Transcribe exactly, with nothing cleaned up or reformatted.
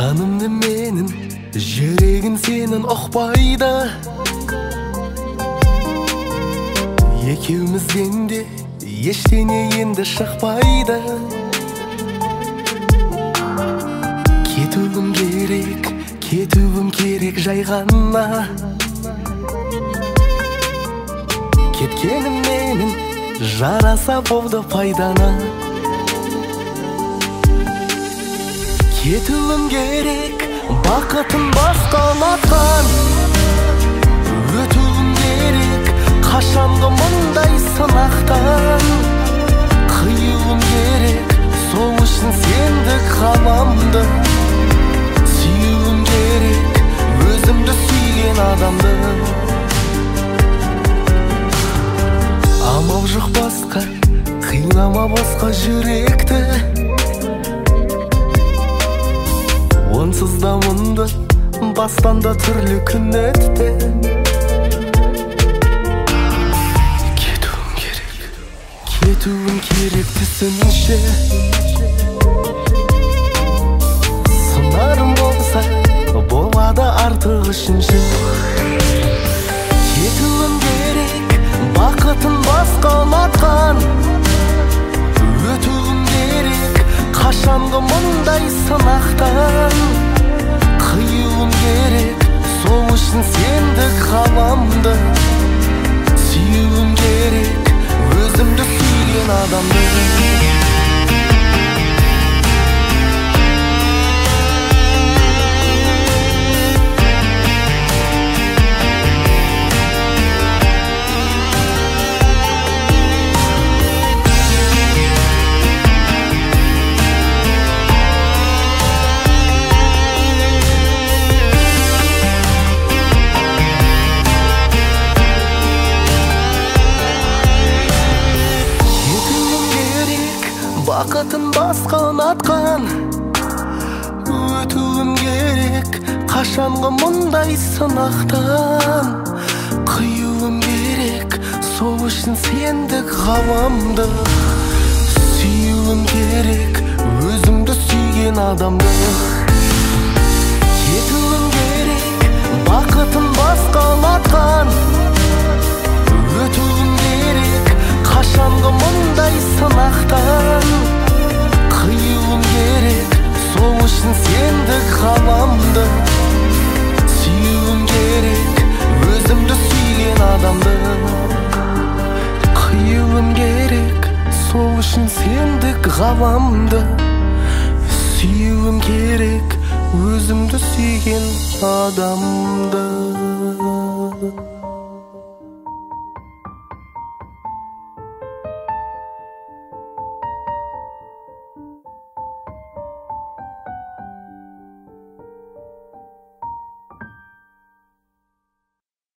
жанымды менің, жүрегін сенің ұқпайды. Екеумізден де ештеңе енді шықпайды. Кетуім керек, кетуім керек жай ғана. Кеткенім менің жараса болды пайдана. Кетуім керек, бақытын басқа ұнатқан. Өтуім керек, қашанғы мұндай сынақтан. Қиюым керек, сол үшін сендік ғаламды. Сүюім керек, өзімді сүйген адамды. Амал жоқ басқа, қинама босқа жүректі. Онсыз да мұнды бастан да түрлі күн өтті. Кетуім керек, кетуім керек түсінші. Сынарым болса, болады артық үшінші. Кетуім керек, бақытын басқа ұнатқан. Өтуім керек, қашанғы мұндай сынақтан. Қиюым керек, сол үшін сендік ғаламды. Сүюім керек, өзімді сүйген адамды. Бақытын басқа ұнатқан. Өтуім керек, қашанғы мұндай сынақтан. Қиюым керек, сол үшін сендік ғаламды. Сүюім керек, өзімді сүйген адамды. Кетуім керек, бақытын басқа ұнатқан. Өтуім керек, қашанғы мұндай сынақтан. Қиюым керек, сол үшін сендік ғаламды. Сүюім керек, өзімді сүйген адамды. Қиюым керек, сол үшін сендік ғаламды. Сүюім керек, өзімді сүйген адамды.